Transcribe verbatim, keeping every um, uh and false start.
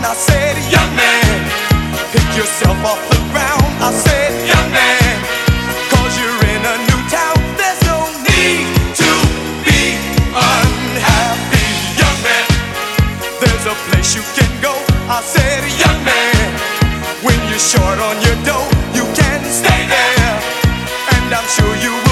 I said, young man, pick yourself off the ground. I said, young man, cause you're in a new town. There's no need to be unhappy, young man. There's a place you can go. I said, young man, when you're short on your dough, you can stay there, and I'm sure you